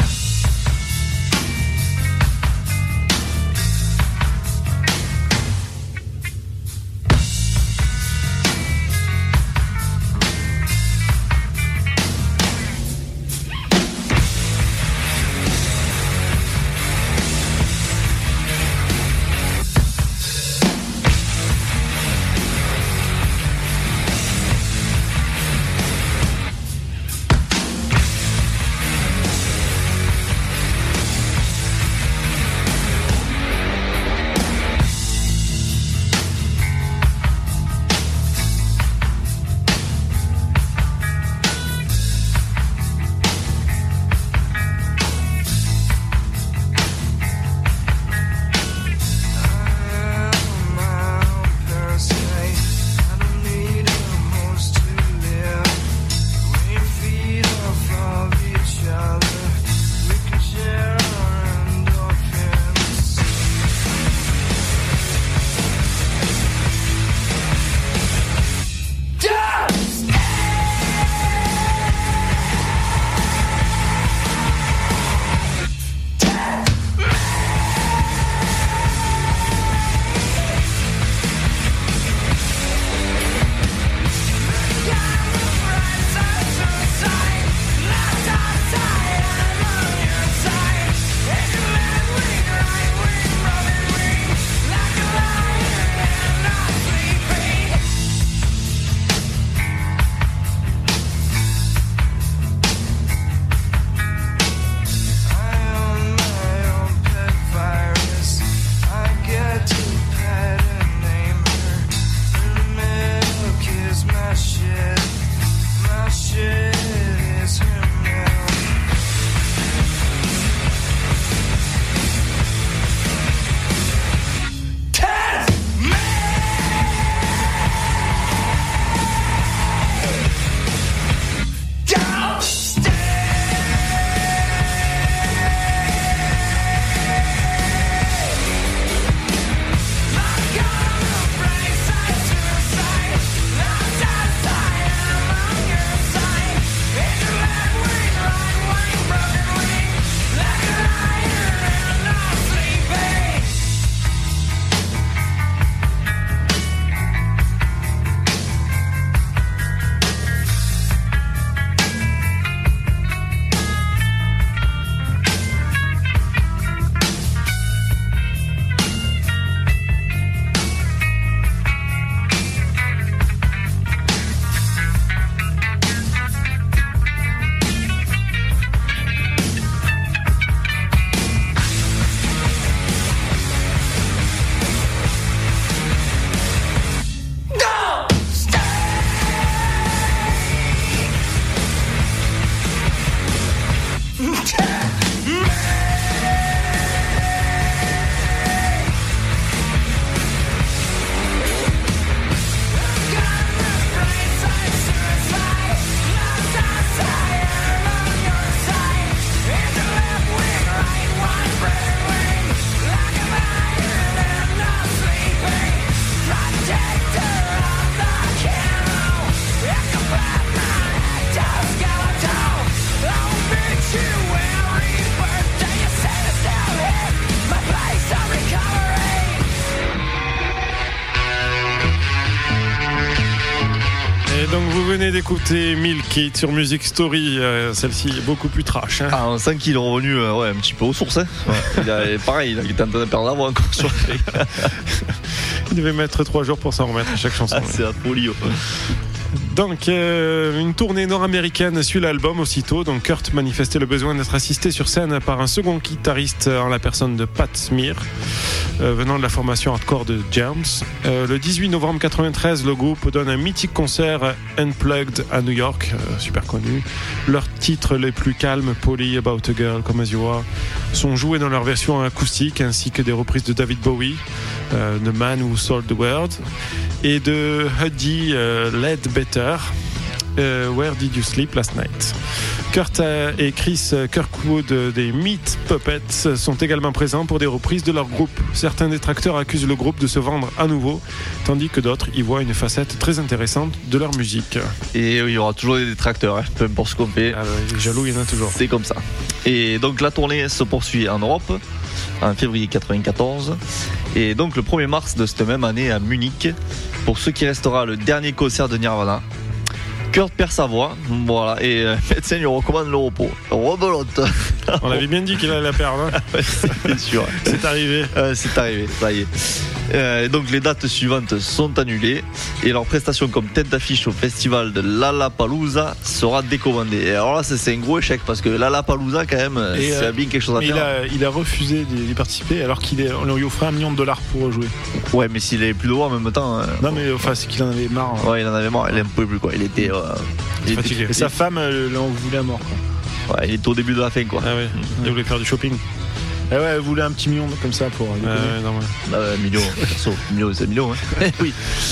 Et donc vous venez d'écouter Milk It sur Music Story, euh, celle-ci est beaucoup plus trash. Hein. Ah, on sent qu'il est revenu euh, ouais, un petit peu aux sources. Hein. Ouais. Il a, pareil, il était en train de perdre la voix encore sur les... Il devait mettre trois jours pour s'en remettre à chaque chanson. Ah, c'est la folie. Ouais. Donc euh, une tournée nord-américaine suit l'album aussitôt. Donc Kurt manifestait le besoin d'être assisté sur scène par un second guitariste en la personne de Pat Smear, euh, venant de la formation hardcore de Germs. Euh, le dix-huit novembre quatre-vingt-treize, le groupe donne un mythique concert Unplugged à New York, euh, super connu. Leurs titres les plus calmes, Polly, About a Girl, Come As You Are, sont joués dans leur version acoustique, ainsi que des reprises de David Bowie, euh, The Man Who Sold the World, et de Huddy euh, Ledbetter, euh, Where Did You Sleep Last Night. Kurt et Chris Kirkwood des Meat Puppets sont également présents pour des reprises de leur groupe. Certains détracteurs accusent le groupe de se vendre à nouveau, tandis que d'autres y voient une facette très intéressante de leur musique. Et il y aura toujours des détracteurs, hein, peu importe ce qu'on fait. Ah, les jaloux, il y en a toujours. C'est comme ça. Et donc la tournée se poursuit en Europe en février quatre-vingt-quatorze, et donc le premier mars de cette même année à Munich, pour ce qui restera le dernier concert de Nirvana. Kurt perd sa voix, voilà, et le médecin lui recommande le repos. Rebelote. On avait bien dit qu'il allait la perdre. Hein. Ouais, c'est sûr. C'est arrivé. Euh, c'est arrivé, ça y est. Euh, donc les dates suivantes sont annulées et leur prestation comme tête d'affiche au festival de Lollapalooza sera décommandée. Et alors là, c'est, c'est un gros échec parce que Lollapalooza, quand même, et c'est euh, bien quelque chose à mais faire. Il a, il a refusé d'y participer alors qu'il est, on lui offrait un million de dollars pour jouer. Ouais, mais s'il avait plus de voix en même temps. Euh, non, mais enfin, c'est qu'il en avait marre. Hein. Ouais, il en avait marre. Il en pouvait plus, quoi. Il était. Euh, il fatigué. Était, et sa femme euh, l'en voulait à mort, quoi. Ouais, il était au début de la fin, quoi. Ah ouais. Mmh. Il voulait faire du shopping. Eh ouais, elle voulait un petit million comme ça pour. Euh, ouais, non, ouais. Bah, ouais, million, perso, million, c'est million, hein. Oui.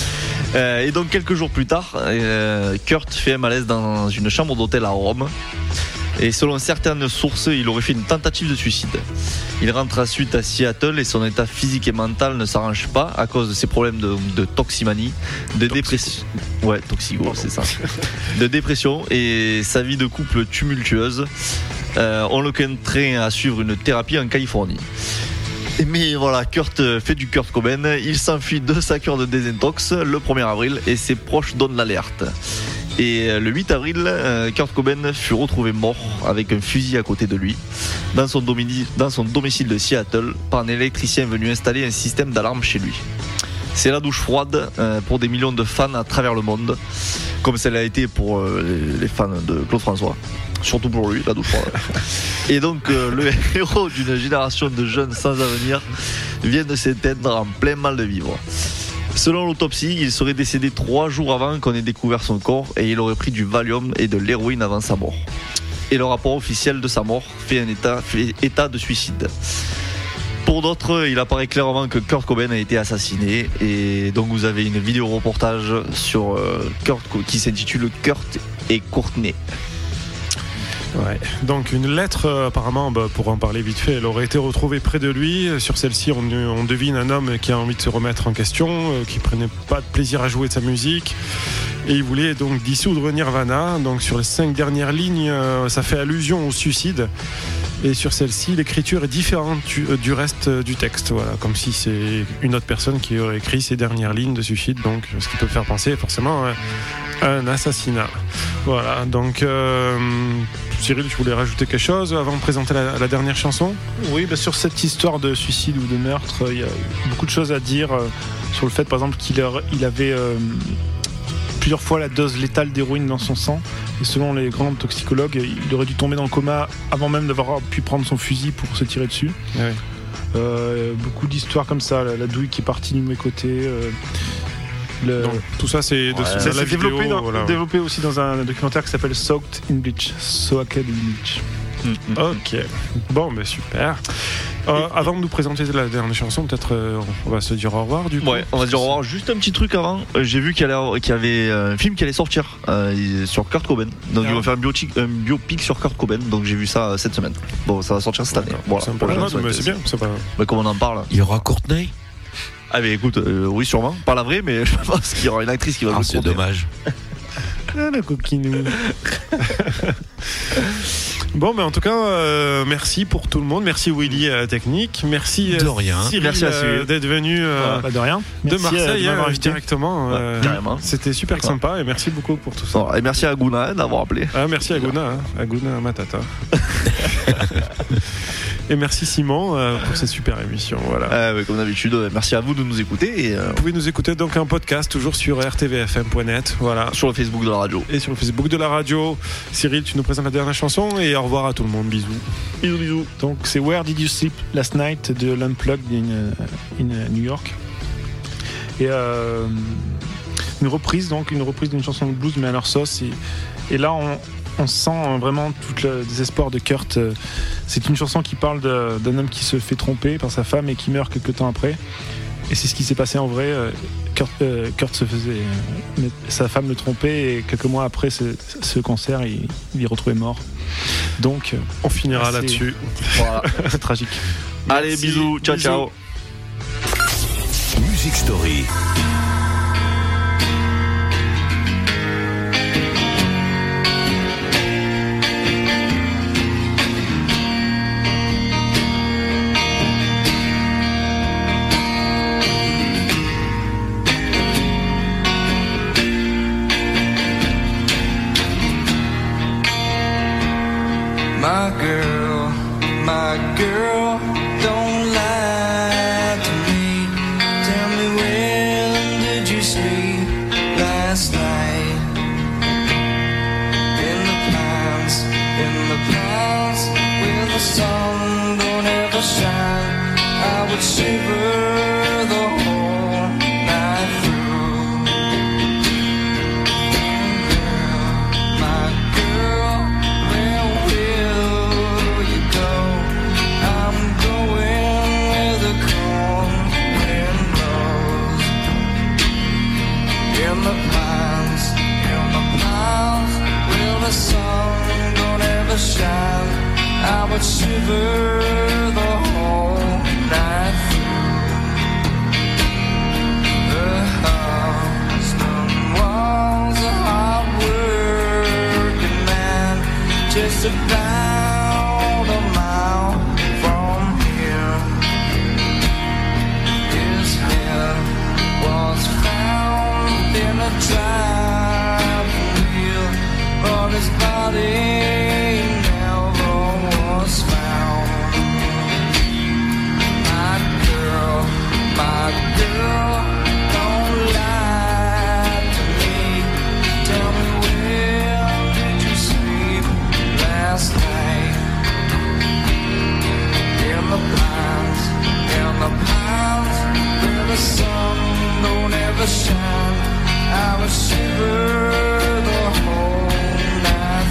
Euh, et donc quelques jours plus tard, euh, Kurt fait un malaise dans une chambre d'hôtel à Rome. Et selon certaines sources, il aurait fait une tentative de suicide. Il rentre ensuite à Seattle et son état physique et mental ne s'arrange pas à cause de ses problèmes de, de toximanie, de dépression. Ouais, toxigo, c'est ça. De dépression et sa vie de couple tumultueuse. Euh, on le contraint à suivre une thérapie en Californie. Mais voilà, Kurt fait du Kurt Cobain. Il s'enfuit de sa cure de désintox le premier avril et ses proches donnent l'alerte. Et le huit avril, Kurt Cobain fut retrouvé mort avec un fusil à côté de lui dans son domicile, dans son domicile de Seattle par un électricien venu installer un système d'alarme chez lui. C'est la douche froide pour des millions de fans à travers le monde, comme celle a été pour les fans de Claude François. Surtout pour lui, la douche froide. Et donc le héros d'une génération de jeunes sans avenir vient de s'éteindre en plein mal de vivre. Selon l'autopsie, il serait décédé trois jours avant qu'on ait découvert son corps et il aurait pris du Valium et de l'héroïne avant sa mort. Et le rapport officiel de sa mort fait un état, fait état de suicide. Pour d'autres, il apparaît clairement que Kurt Cobain a été assassiné et donc vous avez une vidéo reportage sur Kurt qui s'intitule Kurt et Courtney. Ouais. Donc une lettre, euh, apparemment, bah, pour en parler vite fait, elle aurait été retrouvée près de lui. Sur celle-ci, on, on devine un homme qui a envie de se remettre en question, euh, qui prenait pas de plaisir à jouer de sa musique, et il voulait donc dissoudre Nirvana. Donc sur les cinq dernières lignes, euh, ça fait allusion au suicide. Et sur celle-ci, l'écriture est différente du, euh, du reste euh, du texte. Voilà, comme si c'est une autre personne qui aurait écrit ces dernières lignes de suicide. Donc, ce qui peut faire penser forcément à un assassinat. Voilà. Donc. Euh, Cyril, tu voulais rajouter quelque chose avant de présenter la, la dernière chanson ? Oui, bah sur cette histoire de suicide ou de meurtre, il y a beaucoup de choses à dire euh, sur le fait, par exemple, qu'il a, il avait euh, plusieurs fois la dose létale d'héroïne dans son sang. Et selon les grands toxicologues, il aurait dû tomber dans le coma avant même d'avoir pu prendre son fusil pour se tirer dessus. Ouais. Euh, beaucoup d'histoires comme ça, la, la douille qui est partie de mes côtés. Euh, Le... Donc, tout ça c'est, de, ouais, c'est c'est développé, vidéo, dans, voilà. développé aussi dans un documentaire qui s'appelle Soaked in Bleach. Soaked in Bleach. Mm-hmm. Ok, bon, mais super. Euh, avant de nous présenter la dernière chanson, peut-être euh, on va se dire au revoir du coup. Ouais, on va se dire au revoir. Juste un petit truc avant. J'ai vu qu'il y, allait, qu'il y avait un film qui allait sortir euh, sur Kurt Cobain. Donc ah. ils vont faire un biopic, un biopic sur Kurt Cobain. Donc j'ai vu ça cette semaine. Bon, ça va sortir cette année. Voilà. C'est un peu la note, mais c'est bien. C'est pas... Mais comme on en parle. Il y aura Courtney. Ah mais écoute, euh, oui sûrement, pas la vraie, mais je pense qu'il y aura une actrice qui va ah, le c'est dommage. Ah la coquinou. Bon, mais en tout cas, euh, merci pour tout le monde. Merci Willy à la technique. Merci de rien. Cyril, Merci à euh, d'être venu euh, Pas de rien. de Merci, euh, Marseille de m'avoir euh, invité. directement. Ouais, euh, carrément. C'était super Ouais. sympa et merci beaucoup pour tout ça. Bon, et merci à Aguna d'avoir appelé. Ah, merci à Aguna, hein. Aguna Matata. Et merci Simon euh, pour cette super émission. Voilà. Euh, ouais, comme d'habitude, ouais, merci à vous de nous écouter et euh, Vous pouvez nous écouter donc en podcast toujours sur r t v f m point net. Voilà. sur le Facebook de la radio. Et sur le Facebook de la radio. Cyril, tu nous présentes la dernière chanson et au revoir à tout le monde. Bisous. Bisous, bisous. Donc c'est Where Did You Sleep Last Night de l'Unplugged in, in New York. Et euh, une reprise, donc une reprise d'une chanson de blues mais à leur sauce. Et, et là on, on sent vraiment tout le désespoir de Kurt. C'est une chanson qui parle de, d'un homme qui se fait tromper par sa femme et qui meurt quelques temps après. Et c'est ce qui s'est passé en vrai. Kurt, euh, Kurt se faisait, euh, sa femme le trompait et quelques mois après ce, ce concert, il, il est retrouvé mort. Donc on finira assez, là-dessus. Voilà. Tragique. Allez, Merci. bisous, ciao, Bisous. ciao. Music Story. My girl, my girl, don't lie to me. Tell me, when did you sleep last night? In the pines, in the pines, where the sun don't ever shine, I would shiver the whole night through. My girl, where will you go? I'm going where the cold wind blows. In the pines, in the pines, where the sun don't ever shine, I would shiver the whole night through. The husband was a hard working man, just about a mile from here. His head was found in a driving wheel, but his body never was found. My girl, my girl, don't lie to me. Tell me, where did you sleep last night? In the pines, in the pines, where the sun don't ever shine, I would shiver the whole night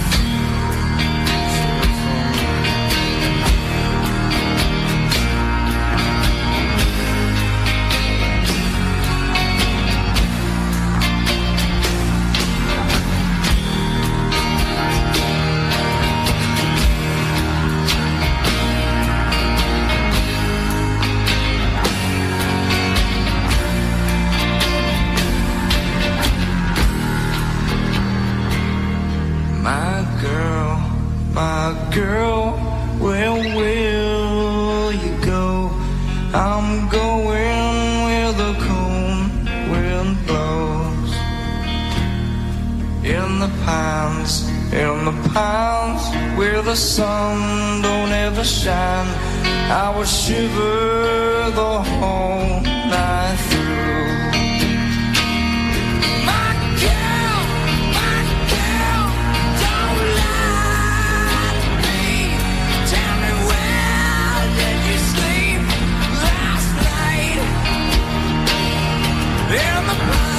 My girl, my girl, where will you go? I'm going where the cold wind blows. In the pines, in the pines, where the sun don't ever shine, I would shiver the whole night through. My girl, my girl, don't lie to me. Tell me, where did you sleep last night? In the